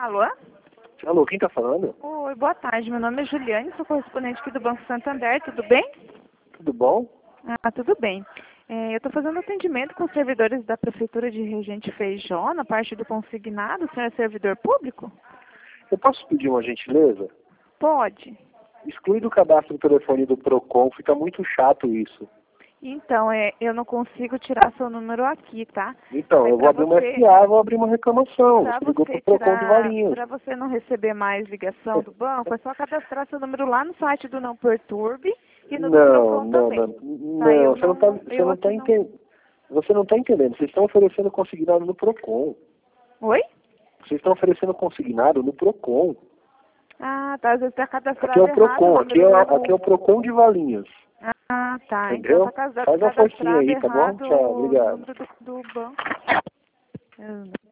Alô? Alô, quem tá falando? Oi, boa tarde. Meu nome é Juliane, sou correspondente aqui do Banco Santander. Tudo bem? Tudo bom? Tudo bem. Eu estou fazendo atendimento com os servidores da Prefeitura de Regente Feijó, na parte do consignado. O senhor é servidor público? Eu posso pedir uma gentileza? Pode. Exclui do cadastro o telefone do Procon, fica muito chato isso. Então, eu não consigo tirar seu número aqui, tá? Então, eu vou abrir uma SA, vou abrir uma reclamação. Você ligou pro Procon de Valinhos. Para você não receber mais ligação do banco, é só cadastrar seu número lá no site do Não Perturbe e no do Procon também. Você não tá entendendo. Vocês estão oferecendo consignado no Procon. Oi? Vocês estão oferecendo consignado no Procon. Ah, tá. Às vezes está cadastrado Aqui é o errado. Procon, aqui é o Procon de Valinhos. Ah, tá. Entendeu? Então tá Faz uma forcinha aí, tá bom? errado Tchau, o obrigado. número do banco.